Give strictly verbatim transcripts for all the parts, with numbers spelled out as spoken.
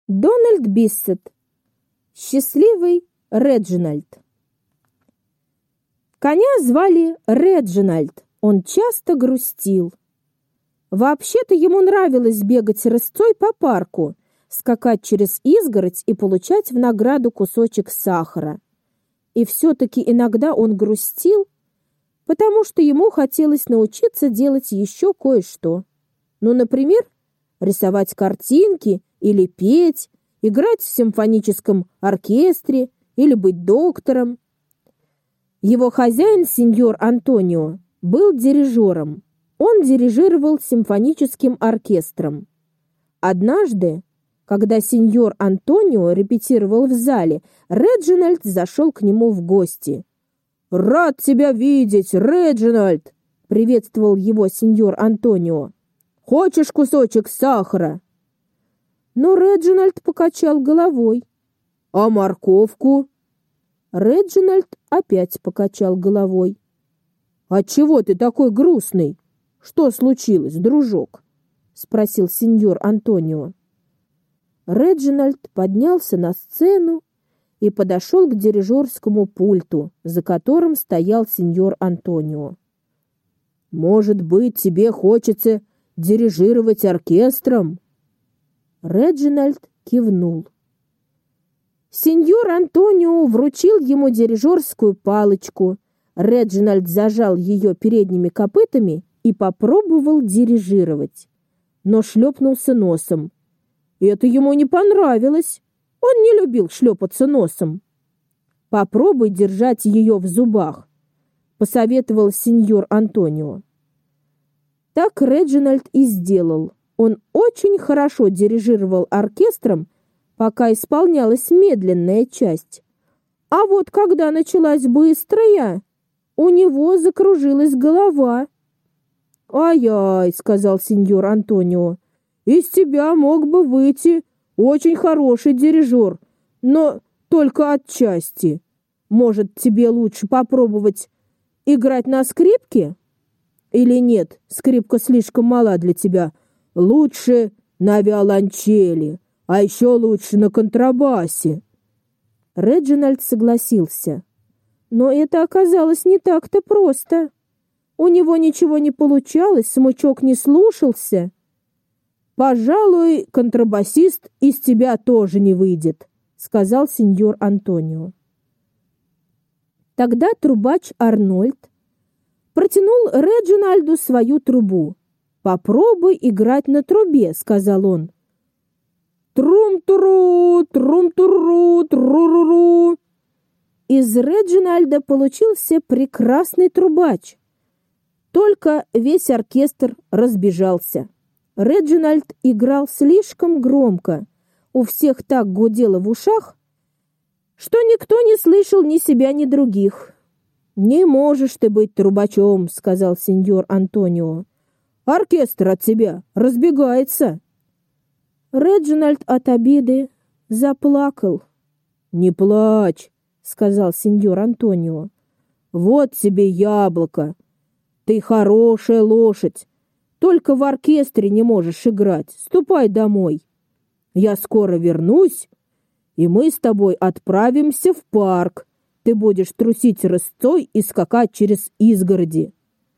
Дональд Биссет. Счастливый Реджинальд. Коня звали Реджинальд. Он часто грустил. Вообще-то ему нравилось бегать рысцой по парку, скакать через изгородь и получать в награду кусочек сахара. И все-таки иногда он грустил, потому что ему хотелось научиться делать еще кое-что. Ну, например, рисовать картинки или петь, играть в симфоническом оркестре или быть доктором. Его хозяин, сеньор Антонио, был дирижером. Он дирижировал симфоническим оркестром. Однажды, когда сеньор Антонио репетировал в зале, Реджинальд зашел к нему в гости. «Рад тебя видеть, Реджинальд!» — приветствовал его сеньор Антонио. «Хочешь кусочек сахара?» Но Реджинальд покачал головой. «А морковку?» Реджинальд опять покачал головой. «Отчего ты такой грустный? Что случилось, дружок?» — спросил сеньор Антонио. Реджинальд поднялся на сцену и подошел к дирижерскому пульту, за которым стоял сеньор Антонио. «Может быть, тебе хочется дирижировать оркестром?» Реджинальд кивнул. Сеньор Антонио вручил ему дирижерскую палочку. Реджинальд зажал ее передними копытами и попробовал дирижировать, но шлепнулся носом. Это ему не понравилось. Он не любил шлепаться носом. «Попробуй держать ее в зубах», — посоветовал сеньор Антонио. Так Реджинальд и сделал. Он очень хорошо дирижировал оркестром, пока исполнялась медленная часть. А вот когда началась быстрая, у него закружилась голова. «Ай-яй», — сказал сеньор Антонио, — «из тебя мог бы выйти очень хороший дирижер, но только отчасти. Может, тебе лучше попробовать играть на скрипке? Или нет, скрипка слишком мала для тебя? Лучше на виолончели, а еще лучше на контрабасе». Реджинальд согласился. Но это оказалось не так-то просто. У него ничего не получалось, смычок не слушался. «Пожалуй, контрабасист из тебя тоже не выйдет», — сказал сеньор Антонио. Тогда трубач Арнольд протянул Реджинальду свою трубу. «Попробуй играть на трубе», — сказал он. «Трум-туру, трум-туру, тру-ру-ру». Из Реджинальда получился прекрасный трубач. Только весь оркестр разбежался. Реджинальд играл слишком громко. У всех так гудело в ушах, что никто не слышал ни себя, ни других. «Не можешь ты быть трубачом», — сказал сеньор Антонио. «Оркестр от тебя разбегается». Реджинальд от обиды заплакал. «Не плачь», — сказал сеньор Антонио. «Вот тебе яблоко. Ты хорошая лошадь. Только в оркестре не можешь играть. Ступай домой. Я скоро вернусь, и мы с тобой отправимся в парк. Ты будешь трусить рысцой и скакать через изгороди».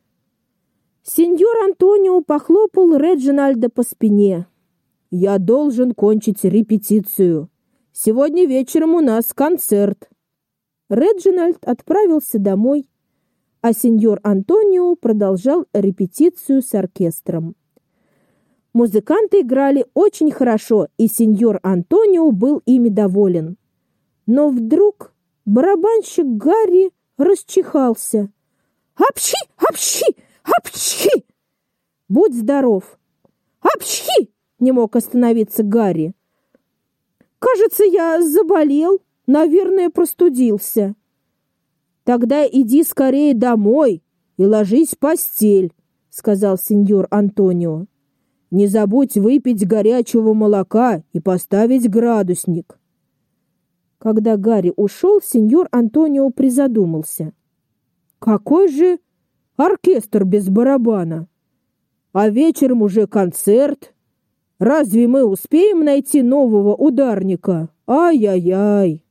Сеньор Антонио похлопал Реджинальда по спине. «Я должен кончить репетицию. Сегодня вечером у нас концерт». Реджинальд отправился домой, а сеньор Антонио продолжал репетицию с оркестром. Музыканты играли очень хорошо, и сеньор Антонио был ими доволен. Но вдруг барабанщик Гарри расчихался. «Апчхи! Апчхи! Апчхи!» «Будь здоров!» «Апчхи!» — не мог остановиться Гарри. «Кажется, я заболел, наверное, простудился». «Тогда иди скорее домой и ложись в постель», — сказал сеньор Антонио. «Не забудь выпить горячего молока и поставить градусник». Когда Гарри ушел, сеньор Антонио призадумался. «Какой же оркестр без барабана? А вечером уже концерт. Разве мы успеем найти нового ударника? Ай-яй-яй!»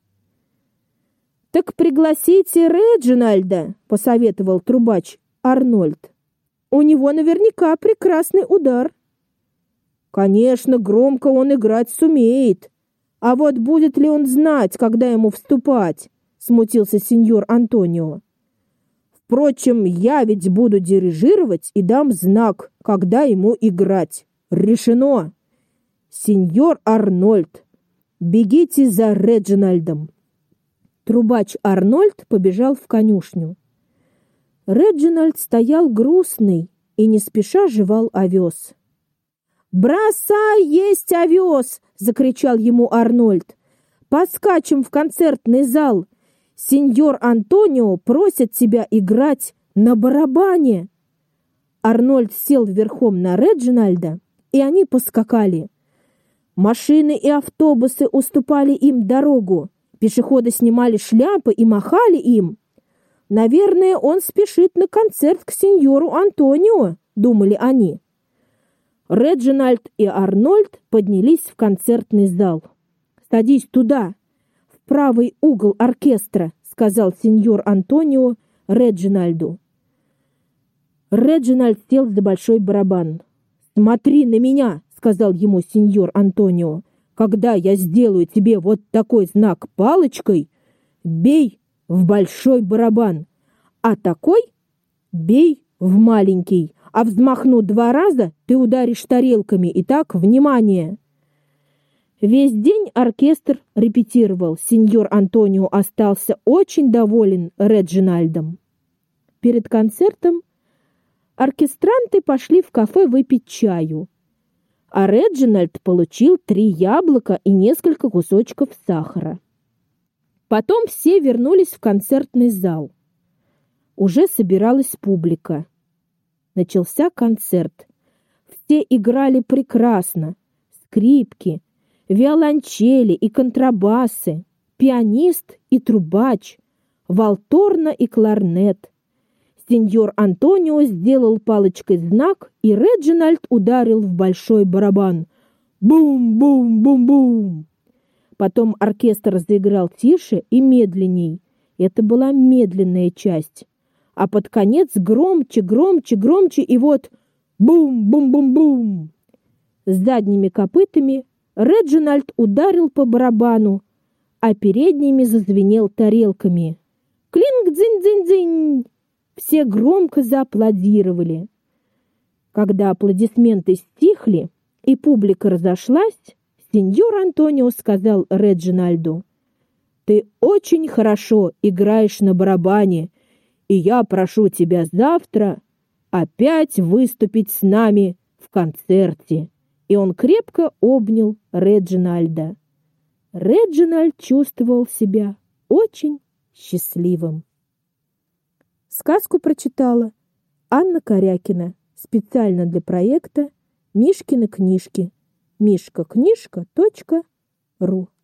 «Так пригласите Реджинальда», — посоветовал трубач Арнольд. «У него наверняка прекрасный удар». «Конечно, громко он играть сумеет. А вот будет ли он знать, когда ему вступать?» — смутился сеньор Антонио. «Впрочем, я ведь буду дирижировать и дам знак, когда ему играть. Решено! Сеньор Арнольд, бегите за Реджинальдом!» Трубач Арнольд побежал в конюшню. Реджинальд стоял грустный и не спеша жевал овес. «Бросай есть овес!» — закричал ему Арнольд. «Поскачем в концертный зал! Сеньор Антонио просит тебя играть на барабане!» Арнольд сел верхом на Реджинальда, и они поскакали. Машины и автобусы уступали им дорогу. Пешеходы снимали шляпы и махали им. «Наверное, он спешит на концерт к сеньору Антонио», — думали они. Реджинальд и Арнольд поднялись в концертный зал. «Садись туда, в правый угол оркестра», — сказал сеньор Антонио Реджинальду. Реджинальд сел за большой барабан. «Смотри на меня», — сказал ему сеньор Антонио. «Когда я сделаю тебе вот такой знак палочкой, бей в большой барабан, а такой бей в маленький, а взмахну два раза, ты ударишь тарелками. Итак, внимание!» Весь день оркестр репетировал. Сеньор Антонио остался очень доволен Реджинальдом. Перед концертом оркестранты пошли в кафе выпить чаю, а Реджинальд получил три яблока и несколько кусочков сахара. Потом все вернулись в концертный зал. Уже собиралась публика. Начался концерт. Все играли прекрасно. Скрипки, виолончели и контрабасы, пианист и трубач, валторна и кларнет. Сеньор Антонио сделал палочкой знак, и Реджинальд ударил в большой барабан. Бум-бум-бум-бум! Потом оркестр заиграл тише и медленней. Это была медленная часть. А под конец громче, громче, громче, и вот бум-бум-бум-бум! С задними копытами Реджинальд ударил по барабану, а передними зазвенел тарелками. Клинг-дзинь-дзинь-дзинь! Все громко зааплодировали. Когда аплодисменты стихли и публика разошлась, сеньор Антонио сказал Реджинальду: «Ты очень хорошо играешь на барабане, и я прошу тебя завтра опять выступить с нами в концерте». И он крепко обнял Реджинальда. Реджинальд чувствовал себя очень счастливым. Сказку прочитала Анна Корякина специально для проекта «Мишкины книжки» мишка книжка точка ру.